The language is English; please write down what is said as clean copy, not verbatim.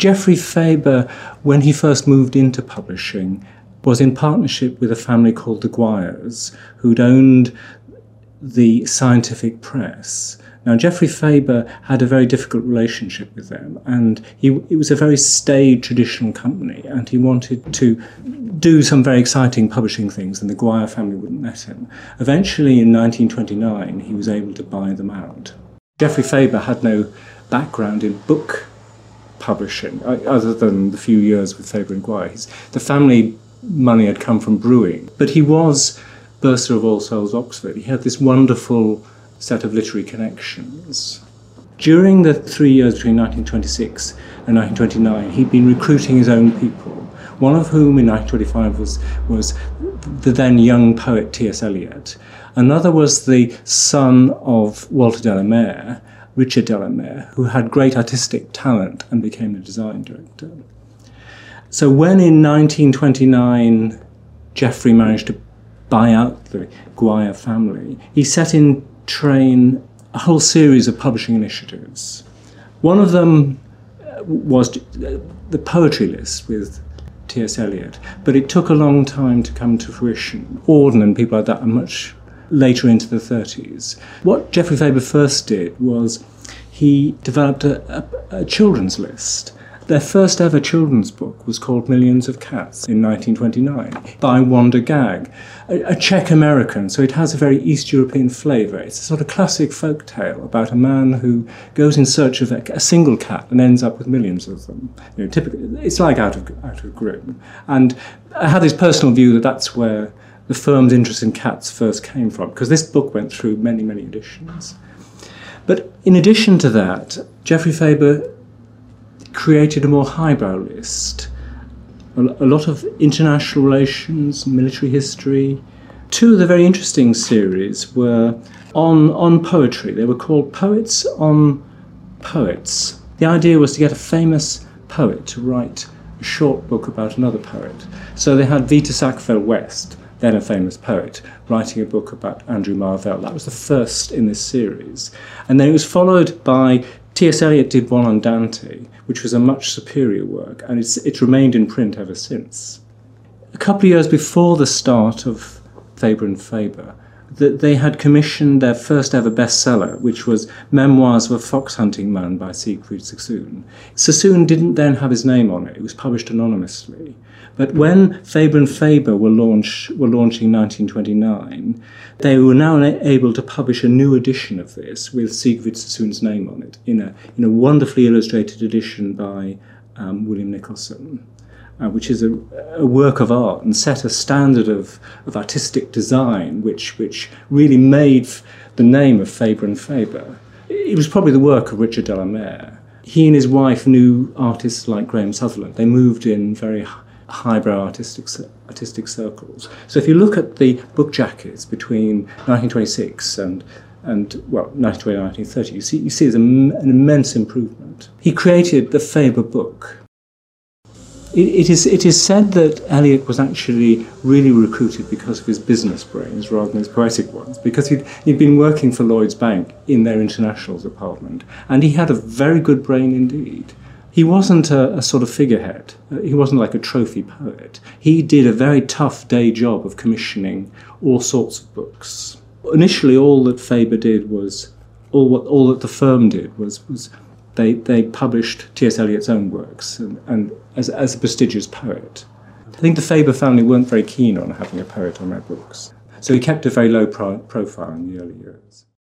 Geoffrey Faber, when he first moved into publishing, was in partnership with a family called the Guiers, who'd owned the Scientific Press. Now, Geoffrey Faber had a very difficult relationship with them, and it was a very staid, traditional company, and he wanted to do some very exciting publishing things, and the Guier family wouldn't let him. Eventually, in 1929, he was able to buy them out. Geoffrey Faber had no background in book publishing, other than the few years with Faber and Guier. The family money had come from brewing, but he was Bursar of All Souls, Oxford. He had this wonderful set of literary connections. During the 3 years between 1926 and 1929, he'd been recruiting his own people, one of whom in 1925 was the then young poet T.S. Eliot. Another was the son of Walter Delamere, Richard Delamere, who had great artistic talent and became the design director. So when in 1929 Geoffrey managed to buy out the Guier family, he set in train a whole series of publishing initiatives. One of them was the poetry list with T.S. Eliot, but it took a long time to come to fruition. Auden and people like that are much later into the 30s. What Geoffrey Faber first did was he developed a children's list. Their first ever children's book was called Millions of Cats in 1929 by Wanda Gag, a Czech American, so it has a very East European flavour. It's a sort of classic folk tale about a man who goes in search of a single cat and ends up with millions of them. You know, typically, it's like out of Grimm. And I had this personal view that that's where the firm's interest in cats first came from, because this book went through many, many editions. But in addition to that, Geoffrey Faber created a more highbrow list, a lot of international relations, military history. Two of the very interesting series were on poetry. They were called Poets on Poets. The idea was to get a famous poet to write a short book about another poet. So they had Vita Sackville-West, then a famous poet, writing a book about Andrew Marvell. That was the first in this series. And then it was followed by T.S. Eliot did one on Dante, which was a much superior work, and it's remained in print ever since. A couple of years before the start of Faber and Faber, they had commissioned their first ever bestseller, which was Memoirs of a Fox Hunting Man by Siegfried Sassoon. Sassoon didn't then have his name on it. It was published anonymously. But when Faber and Faber were launching in 1929, they were now able to publish a new edition of this with Siegfried Sassoon's name on it in a wonderfully illustrated edition by William Nicholson, which is a work of art and set a standard of artistic design which really made the name of Faber and Faber. It was probably the work of Richard Delamere. He and his wife knew artists like Graham Sutherland. They moved in very highbrow artistic circles. So if you look at the book jackets between 1926 and 1920, 1930, you see there's an immense improvement. He created the Faber book. It is said that Eliot was actually really recruited because of his business brains rather than his poetic ones, because he'd been working for Lloyd's Bank in their internationals department, and he had a very good brain indeed. He wasn't a sort of figurehead. He wasn't like a trophy poet. He did a very tough day job of commissioning all sorts of books. Initially, all that Faber did was, all that the firm did was they published T.S. Eliot's own works and as a prestigious poet. I think the Faber family weren't very keen on having a poet on their books, so he kept a very low profile in the early years.